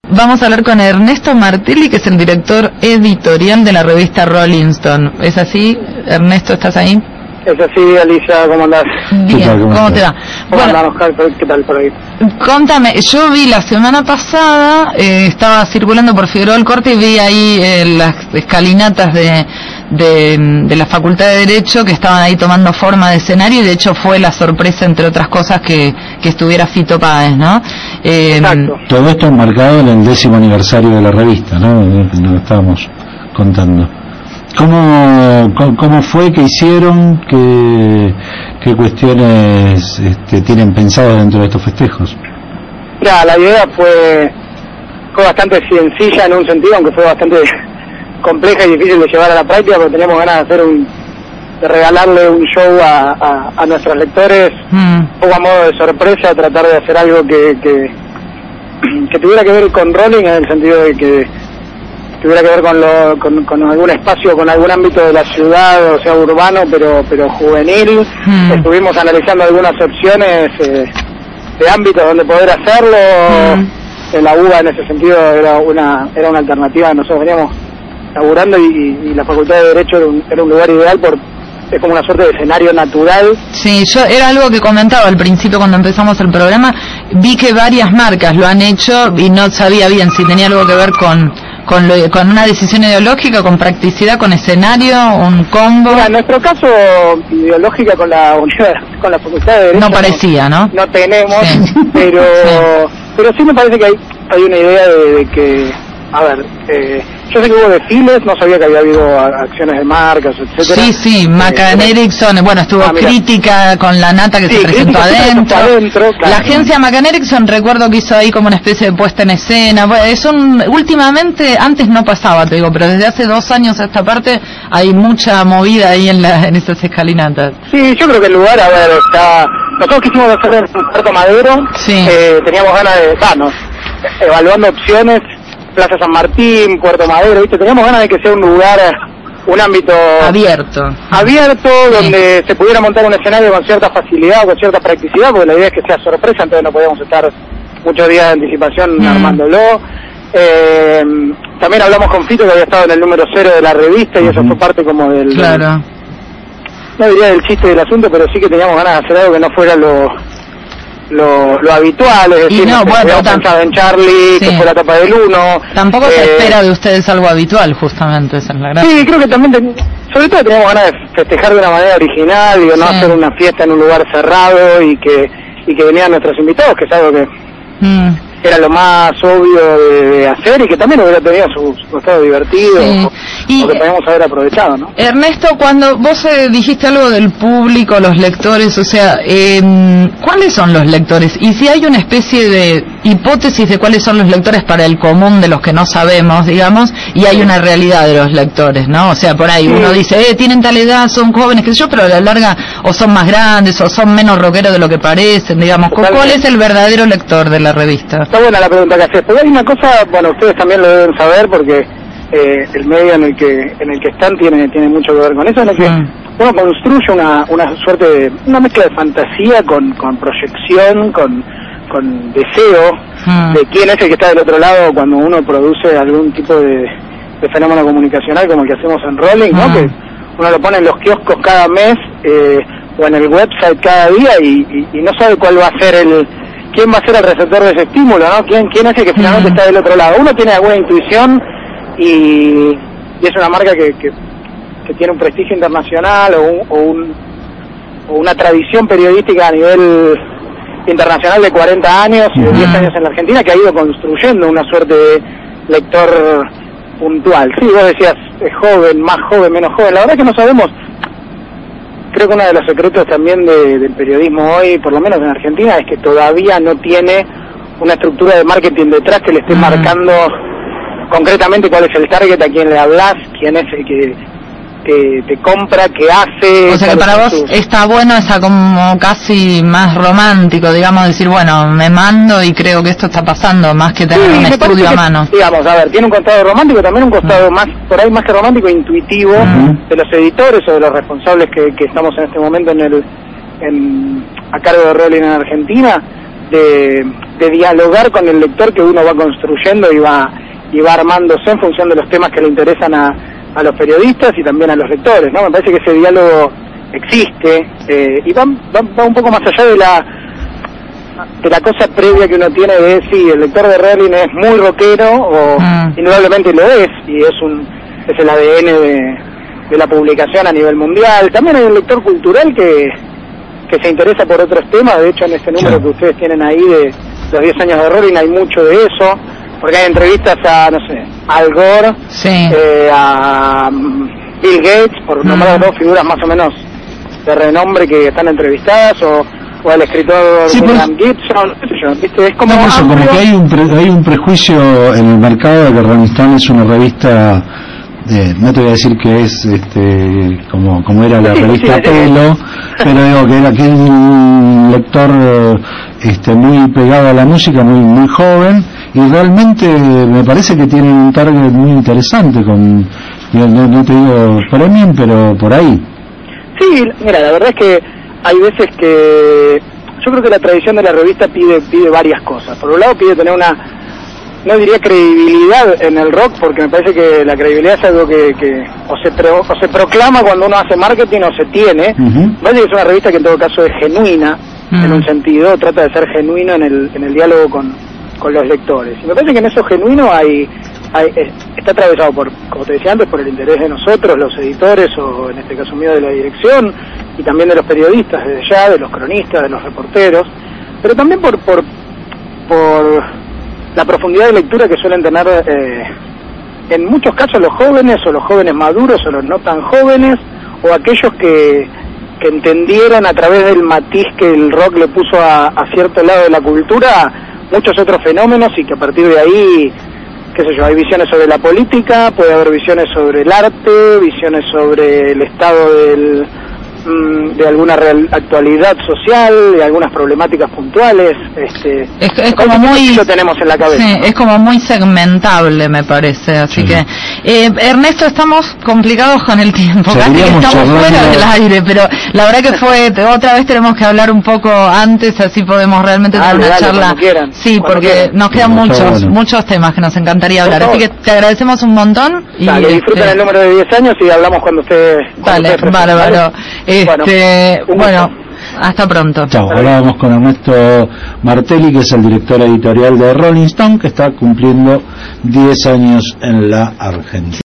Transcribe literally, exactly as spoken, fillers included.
vamos a hablar con Ernesto Martelli, que es el director editorial de la revista Rolling Stone. ¿Es así? Ernesto, ¿estás ahí? Es así, Alicia, ¿cómo andás? Bien, tal, ¿cómo ¿cómo te va? ¿Cómo Bueno, andamos? ¿Qué tal por ahí? contame, yo vi la semana pasada, eh, estaba circulando por Figueroa del Corte y vi ahí eh, las escalinatas de, de, de la Facultad de Derecho que estaban ahí tomando forma de escenario, y de hecho fue la sorpresa, entre otras cosas, que, que estuviera Fito Páez, ¿no? Eh, Exacto. Todo esto enmarcado en el décimo aniversario de la revista, ¿no? Lo estábamos contando. ¿Cómo, cómo, cómo fue que hicieron? ¿Qué, qué cuestiones este, tienen pensado dentro de estos festejos? Mira, la idea fue, fue bastante sencilla en un sentido, aunque fue bastante compleja y difícil de llevar a la práctica, porque teníamos ganas de hacer un, de regalarle un show a, a, a nuestros lectores, mm. un poco a modo de sorpresa, tratar de hacer algo que, que, que tuviera que ver con Rolling, en el sentido de que tuviera que ver con, lo, con, con algún espacio, con algún ámbito de la ciudad, o sea, urbano, pero pero juvenil. Mm. Estuvimos analizando algunas opciones eh, de ámbitos donde poder hacerlo. Mm. En la U B A, en ese sentido, era una era una alternativa. Nosotros veníamos laburando y, y la Facultad de Derecho era un, era un lugar ideal, por es como una suerte de escenario natural. Sí, yo era algo que comentaba al principio cuando empezamos el programa. Vi que varias marcas lo han hecho y no sabía bien si tenía algo que ver con con, lo, con una decisión ideológica, con practicidad, con escenario, un combo. Mira, en nuestro caso, ideológica con la universidad, con la Facultad de Derecho, No parecía, ¿no? No, no tenemos, sí. pero sí. pero sí me parece que hay, hay una idea de, de que, a ver, eh, yo sé que hubo desfiles, no sabía que había habido acciones de marcas, etcétera. Sí, sí, McCann eh, Erickson, bueno, estuvo ah, crítica con la nata que sí, se presentó adentro. adentro claro. La agencia McCann Erickson, recuerdo que hizo ahí como una especie de puesta en escena. Bueno, es un, últimamente, antes no pasaba, te digo, pero desde hace dos años a esta parte hay mucha movida ahí en, la, en esas escalinatas. Sí, yo creo que el lugar, a ver, está... Nosotros quisimos hacer un Puerto Madero, sí. eh, teníamos ganas de... Bueno, evaluando opciones... Plaza San Martín, Puerto Madero, ¿viste? Teníamos ganas de que sea un lugar, un ámbito abierto, abierto, sí. donde se pudiera montar un escenario con cierta facilidad o con cierta practicidad, porque la idea es que sea sorpresa, entonces no podíamos estar muchos días de anticipación mm. armándolo. Eh, también hablamos con Fito, que había estado en el número cero de la revista, y eso fue parte como del... Claro. Del, no diría del chiste del asunto, pero sí que teníamos ganas de hacer algo que no fuera lo... Lo, lo habitual, es decir, y no, no, bueno, habíamos pensado en Charlie, sí. que fue la tapa del uno. Tampoco eh, se espera de ustedes algo habitual, justamente, esa es la gracia. Sí, creo que también, ten, sobre todo teníamos ganas de festejar de una manera original, y de no sí. hacer una fiesta en un lugar cerrado, y que y que venían nuestros invitados, que es algo que mm. era lo más obvio de, de hacer, y que también hubiera tenido su, su estado divertido, sí. o, y, o que podíamos haber aprovechado, ¿no? Ernesto, cuando vos eh, dijiste algo del público, los lectores, o sea, eh, ¿cuáles son los lectores? Y si hay una especie de hipótesis de cuáles son los lectores para el común de los que no sabemos, digamos, y hay una realidad de los lectores, ¿no? O sea, por ahí sí. uno dice, eh, tienen tal edad, son jóvenes, qué sé yo, pero a la larga o son más grandes o son menos rockeros de lo que parecen, digamos. Totalmente. ¿Cuál es el verdadero lector de la revista? Está buena la pregunta que haces, pero hay una cosa, bueno, ustedes también lo deben saber porque eh, el medio en el que en el que están tiene tiene mucho que ver con eso, en el que mm. uno construye una una suerte de una mezcla de fantasía con con proyección, con con deseo mm. de quién es el que está del otro lado cuando uno produce algún tipo de, de fenómeno comunicacional como el que hacemos en Rolling, ¿no? Mm. Que uno lo pone en los kioscos cada mes eh, o en el website cada día y, y, y no sabe cuál va a ser el quién va a ser el receptor de ese estímulo, ¿no? ¿Quién, quién es el que finalmente mm. está del otro lado? Uno tiene alguna intuición y, y es una marca que, que, que tiene un prestigio internacional o, un, o, un, o una tradición periodística a nivel internacional de cuarenta años y de diez años en la Argentina, que ha ido construyendo una suerte de lector puntual. Sí, vos decías, es joven, más joven, menos joven. La verdad es que no sabemos. Creo que uno de los secretos también de, del periodismo hoy, por lo menos en Argentina, es que todavía no tiene una estructura de marketing detrás que le esté uh-huh. marcando concretamente cuál es el target, a quién le hablas, quién es el que te, te compra, qué hace. O sea que para vos tus... está bueno esa como casi más romántico, digamos, decir, bueno, me mando y creo que esto está pasando, más que tener sí, un estudio a mano. Que, digamos, a ver, tiene un costado romántico, también un costado uh-huh. más, por ahí más que romántico, intuitivo, uh-huh. de los editores o de los responsables que, que estamos en este momento en el en a cargo de Rolling en Argentina, de, de dialogar con el lector que uno va construyendo y va y va armándose en función de los temas que le interesan a, a los periodistas y también a los lectores, ¿no? Me parece que ese diálogo existe eh, y va, va, va un poco más allá de la de la cosa previa que uno tiene de si el lector de Rolling es muy rockero o mm. indudablemente lo es y es un es el A D N de, de la publicación a nivel mundial. También hay un lector cultural que que se interesa por otros temas. De hecho, en ese número sí. que ustedes tienen ahí de los diez años de Rolling hay mucho de eso, porque hay entrevistas a, no sé, Al Gore, sí. eh, a Bill Gates, por nombrar mm. dos figuras más o menos de renombre que están entrevistadas, o, o al escritor sí, William pues, Gibson, qué sé yo, ¿viste? Es como, no, eso, como que hay un, pre, hay un prejuicio en el mercado de que Rolling Stone es una revista... Eh, no te voy a decir que es este como como era la sí, revista sí, Pelo, sí. pero digo que era que es un lector este muy pegado a la música, muy muy joven, y realmente me parece que tiene un target muy interesante con, no, no te digo premium, pero por ahí. Sí, mira, la verdad es que hay veces que yo creo que la tradición de la revista pide pide varias cosas. Por un lado pide tener una, no diría credibilidad en el rock, porque me parece que la credibilidad es algo que, que o, se pro, o se proclama cuando uno hace marketing o se tiene. Uh-huh. Me parece que es una revista que en todo caso es genuina, uh-huh. en un sentido, trata de ser genuino en el en el diálogo con, con los lectores. Y me parece que en eso genuino hay, hay está atravesado por, como te decía antes, por el interés de nosotros, los editores, o en este caso mío de la dirección, y también de los periodistas desde ya, de los cronistas, de los reporteros, pero también por por por la profundidad de lectura que suelen tener eh, en muchos casos los jóvenes, o los jóvenes maduros, o los no tan jóvenes, o aquellos que, que entendieron a través del matiz que el rock le puso a, a cierto lado de la cultura muchos otros fenómenos, y que a partir de ahí, qué sé yo, hay visiones sobre la política, puede haber visiones sobre el arte, visiones sobre el estado del de alguna real actualidad social, de algunas problemáticas puntuales. Este, es, es como muy lo tenemos en la cabeza, sí, ¿no? Es como muy segmentable, me parece, así sí. que eh, Ernesto, estamos complicados con el tiempo, casi que estamos fuera del aire, pero la verdad que fue otra vez tenemos que hablar un poco antes, así podemos realmente tener una dale, charla, quieran, sí, porque quieran. nos quedan no, muchos bueno. muchos temas que nos encantaría hablar, así que te agradecemos un montón y dale, este... disfruten el número de diez años y hablamos cuando ustedes vale, bárbaro. Este, bueno, bueno, hasta pronto. Chao, hablábamos con Ernesto Martelli, que es el director editorial de Rolling Stone, que está cumpliendo diez años en la Argentina.